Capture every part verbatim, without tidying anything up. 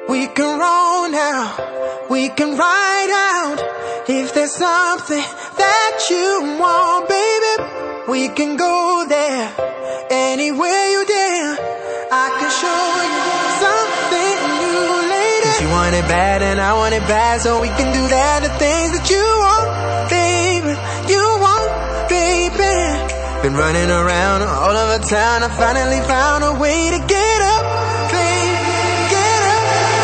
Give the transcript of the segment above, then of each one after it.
We can roll now, we can ride out. If there's something that you want, baby, we can go there. Anywhere you dare, I can show you something new, lady. 'Cause you want it bad and I want it bad, so we can do that, the things that you want, baby, you want, baby. Been running around all over town, I finally found a way to get up, baby, get up.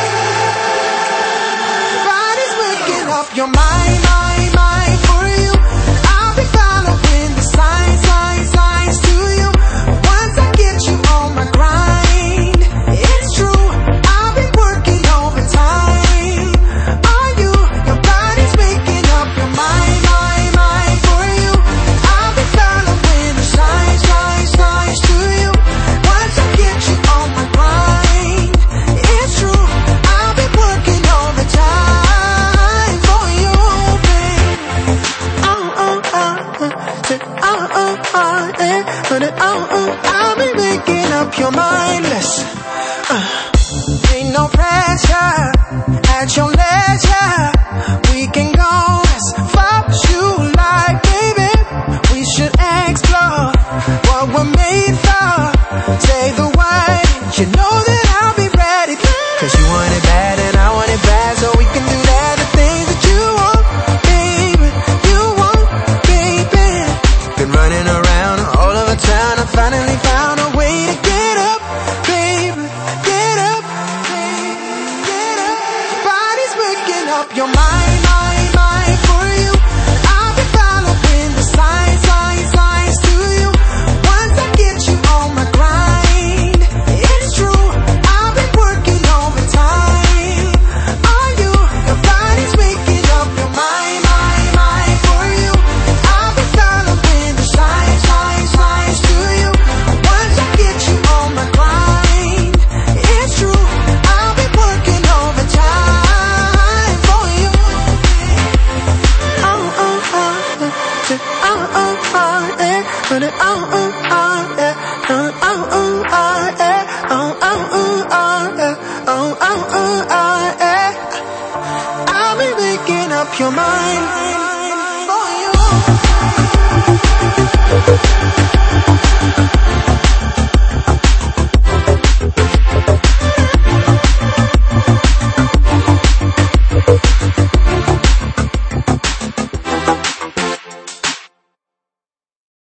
Body's waking up your mind, mind, mind for you. I'll be following the signs, signs, signs to you. Once I get you on my grind, it's true, I've been working overtime on you. Your body's waking up your mind, mind, mind for you. I'll be following the signs, signs, signs to you. Once I get you on my grind, it's true, I've been working overtime for you, babe. Oh, oh, oh, oh, oh, oh, eh, oh, oh, I'll be making up your mind, listen. Uh, ain't no pressure, at your leisure. We can go as far as you like, baby. We should explore what we're made for. Say the word, you know that I'll be ready. 'Cause you want it bad and I want it bad, so we can do that, the things that you want, baby, you want, baby. Been running around all over town, I finally found a way to get up, baby, get up, baby, get up. Body's waking up your mind, mind, mind for you. I'll be following the signs, signs, signs to you. Once I get you on my grind, it's true, I've been working overtime on you. Your body's waking up your mind, mind, mind for you. I'll be following the signs, signs, signs to you. Once I get you on my grind, it's true, I'll be working overtime for you. Oh, oh, oh, oh, oh, oh, eh, oh, oh, oh, eh, oh, oh, oh, eh, oh, oh, oh, eh, oh, oh, oh, eh. I'll be making up your mind for you.